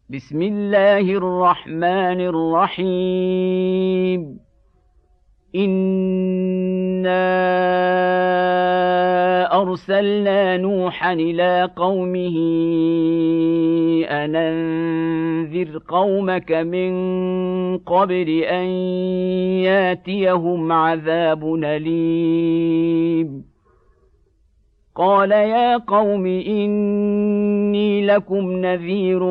بسم الله الرحمن الرحيم. إنا أرسلنا نوحا إلى قومه أن أنذر قومك من قبل أن ياتيهم عذاب أليم. قال يا قوم إني لكم نذير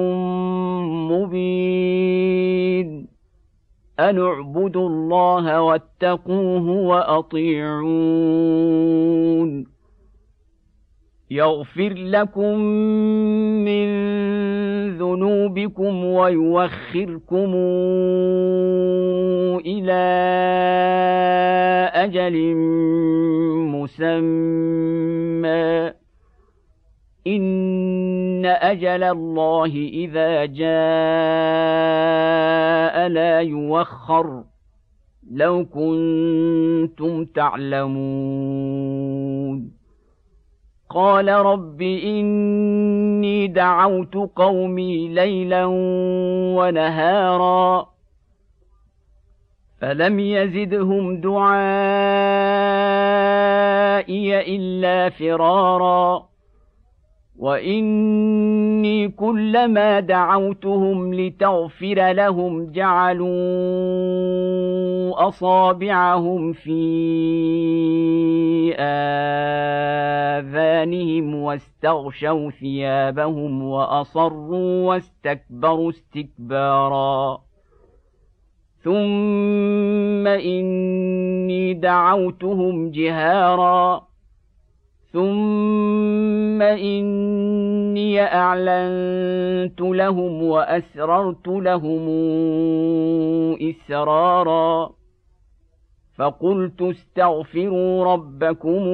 مبين. أن اعبدوا الله واتقوه وأطيعون. يغفر لكم من ذنوبكم ويوخركم إلى أجل مسمى. إن أجل الله إذا جاء لا يوخر، لو كنتم تعلمون. قال رب إني دعوت قومي ليلا ونهارا فلم يزدهم دعائي إلا فرارا. وإني كلما دعوتهم لتغفر لهم جعلوا أصابعهم في آذانهم واستغشوا ثيابهم وأصروا واستكبروا استكبارا. ثم إني دعوتهم جهارا ثم إني أعلنت لهم وأسررت لهم إسرارا. فقلت استغفروا ربكم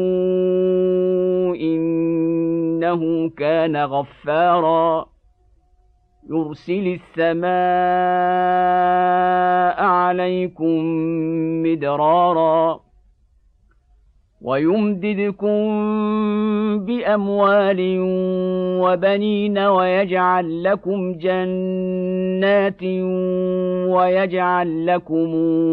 إنه كان غفارا يرسل السماء عليكم مدرارا ويمددكم بأموال وبنين ويجعل لكم جنات ويجعل لكم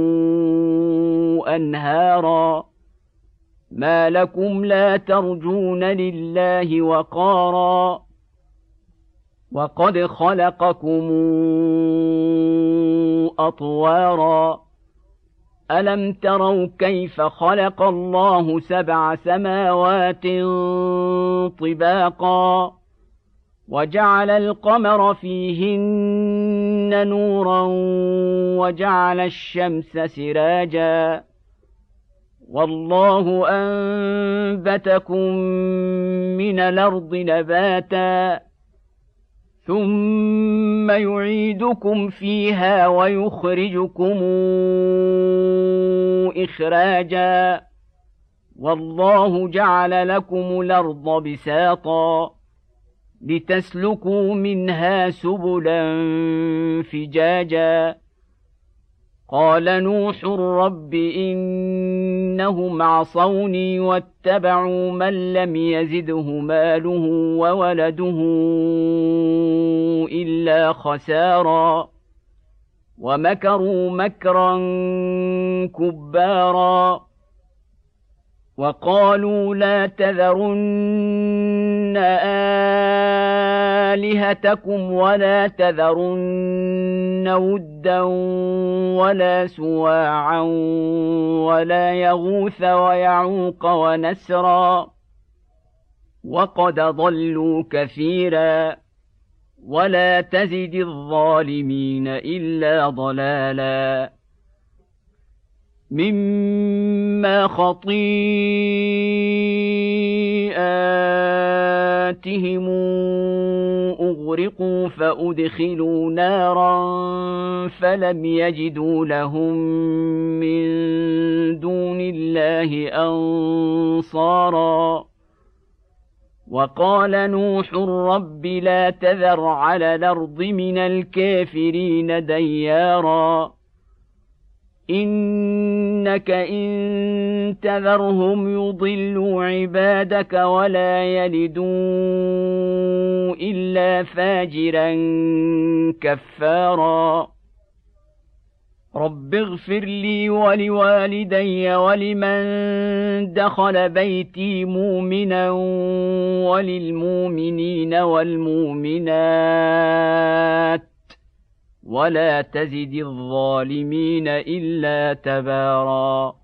أنهارا. ما لكم لا ترجون لله وقارا وقد خلقكم أطوارا. ألم تروا كيف خلق الله 7 سماوات طباقا وجعل القمر فيهن نورا وجعل الشمس سراجا والله أنبتكم من الأرض نباتا ثم يعيدكم فيها ويخرجكم إخراجا والله جعل لكم الأرض بساطا لتسلكوا منها سبلا فجاجا. قال نوح رب إنهم عصوني واتبعوا من لم يزده ماله وولده إلا خسارا ومكروا مكرا كبارا. وقالوا لا تذرن آلهتكم ولا تذرن ودا ولا سواعا ولا يغوث ويعوق ونسرا وقد ضلوا كثيرا ولا تزد الظالمين إلا ضلالا. مما خطيئاتهم أغرقوا فأدخلوا نارا فلم يجدوا لهم من دون الله أنصارا. وقال نوح رب لا تذر على الأرض من الكافرين ديارا إن إنك إن تذرهم يضلوا عبادك ولا يلدوا إلا فاجرا كفارا رب اغفر لي ولوالدي ولمن دخل بيتي مؤمنا وللمؤمنين والمؤمنات ولا تزد الظالمين إلا تبارا.